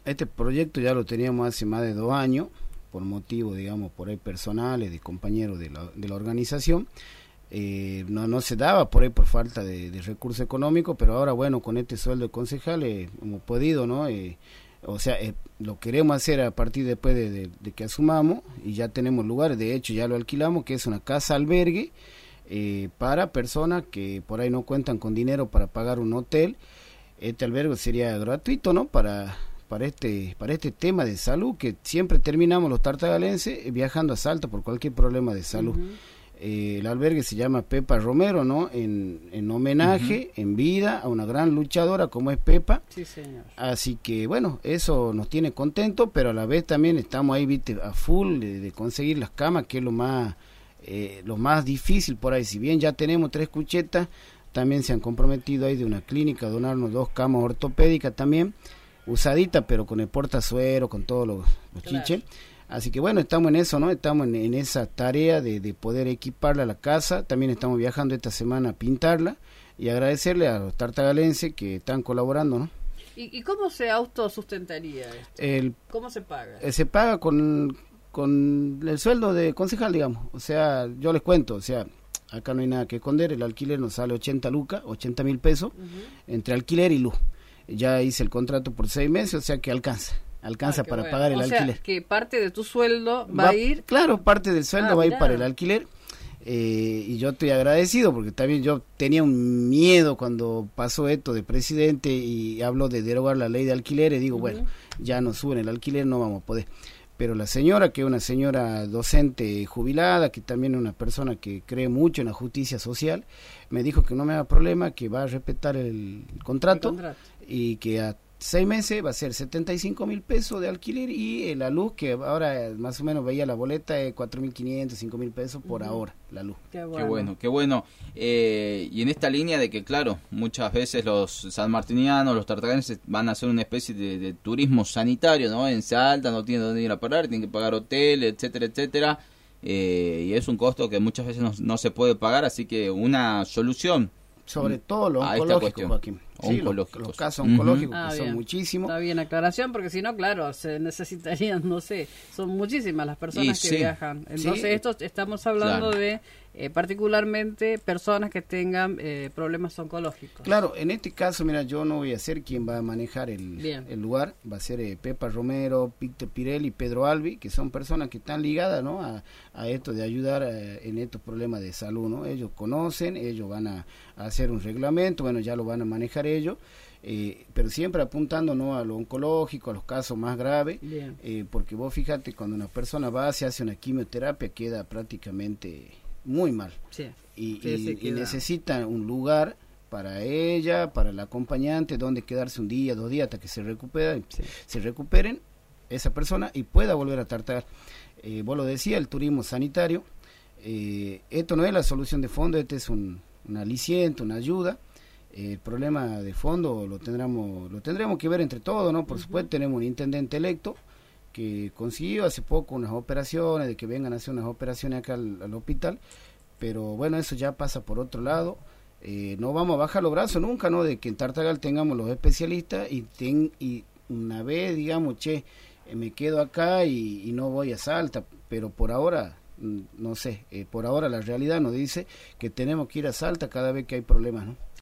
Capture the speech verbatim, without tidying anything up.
este proyecto ya lo teníamos hace más de dos años, por motivo, digamos, por ahí personales, de compañeros de la, de la organización. Eh, no, no se daba por ahí por falta de, de recursos económicos, pero ahora, bueno, con este sueldo de concejal eh, hemos podido, ¿no? Eh, o sea, eh, lo queremos hacer a partir después de, de, de que asumamos, y ya tenemos lugares, de hecho ya lo alquilamos, que es una casa albergue eh, para personas que por ahí no cuentan con dinero para pagar un hotel. Este albergue sería gratuito, ¿no? Para para este para este tema de salud, que siempre terminamos los tartagalenses viajando a Salta por cualquier problema de salud. Uh-huh. Eh, el albergue se llama Pepa Romero, ¿no? En, en homenaje, uh-huh. en vida, a una gran luchadora como es Pepa. Sí, señor. Así que, bueno, eso nos tiene contentos, pero a la vez también estamos ahí, viste, a full de, de conseguir las camas, que es lo más, eh, lo más difícil por ahí. Si bien ya tenemos tres cuchetas, también se han comprometido ahí de una clínica a donarnos dos camas ortopédicas también, usaditas, pero con el portazuero, con todos los, los claro. chiches. Así que bueno, estamos en eso, ¿no? Estamos en, en esa tarea de, de poder equiparla la casa. También estamos viajando esta semana a pintarla y agradecerle a los tartagalenses que están colaborando, ¿no? ¿Y, y cómo se autosustentaría esto? El, ¿Cómo se paga? Eh, se paga con, con el sueldo de concejal, digamos. O sea, yo les cuento, o sea, acá no hay nada que esconder. El alquiler nos sale ochenta lucas, ochenta mil pesos, uh-huh. entre alquiler y luz. Ya hice el contrato por seis meses, o sea que alcanza. Alcanza ah, para bueno. pagar el o alquiler. Sea, que parte de tu sueldo va, va a ir... Claro, parte del sueldo ah, va mirá. a ir para el alquiler. Eh, y yo estoy agradecido porque también yo tenía un miedo cuando pasó esto de presidente y habló de derogar la ley de alquiler y digo, uh-huh. bueno, ya no suben el alquiler, no vamos a poder. Pero la señora, que es una señora docente jubilada, que también es una persona que cree mucho en la justicia social, me dijo que no me haga problema, que va a respetar el contrato, el contrato. Y que a seis meses va a ser setenta y cinco mil pesos de alquiler y eh, la luz, que ahora más o menos veía la boleta de cuatro mil quinientos, cinco mil pesos por uh-huh. ahora, la luz. Qué bueno, qué bueno. Qué bueno. Eh, y en esta línea de que, claro, muchas veces los sanmartinianos, los tartagalenses van a hacer una especie de, de turismo sanitario, ¿no? En Salta, no tienen dónde ir a parar, tienen que pagar hotel, etcétera, etcétera. Eh, y es un costo que muchas veces no, no se puede pagar, así que una solución. Sobre todo lo oncológico, Joaquín. Sí, los, los casos oncológicos, uh-huh. ah, que son bien. muchísimos. Está bien, aclaración, porque si no, claro, se necesitarían, no sé, son muchísimas las personas y que sí. viajan. Entonces, sí. esto estamos hablando claro. de eh, particularmente personas que tengan eh, problemas oncológicos. Claro, en este caso, mira, yo no voy a ser quien va a manejar el, el lugar, va a ser eh, Pepa Romero, Víctor Pirelli, Pedro Albi, que son personas que están ligadas, ¿no? a, a esto de ayudar a, en estos problemas de salud, ¿no? Ellos conocen, ellos van a, a hacer un reglamento, bueno, ya lo van a manejar ellos, eh, pero siempre apuntando, ¿no? a lo oncológico, a los casos más graves, eh, porque vos fíjate, cuando una persona va, se hace una quimioterapia, queda prácticamente muy mal, sí. y, sí, y, y necesita un lugar para ella, para el acompañante, donde quedarse un día, dos días hasta que se recuperen, sí. se recuperen esa persona y pueda volver a tratar. Eh, vos lo decías, el turismo sanitario, eh, esto no es la solución de fondo, este es un, un aliciente, una ayuda. Eh, el problema de fondo lo tendremos, lo tendremos que ver entre todos, ¿no? Por uh-huh. supuesto, tenemos un intendente electo que consiguió hace poco unas operaciones, de que vengan a hacer unas operaciones acá al, al hospital, pero bueno, eso ya pasa por otro lado. Eh, no vamos a bajar los brazos nunca, ¿no? De que en Tartagal tengamos los especialistas y, ten, y una vez, digamos, che, eh, me quedo acá y, y no voy a Salta, pero por ahora, no sé, eh, por ahora la realidad nos dice que tenemos que ir a Salta cada vez que hay problemas, ¿no?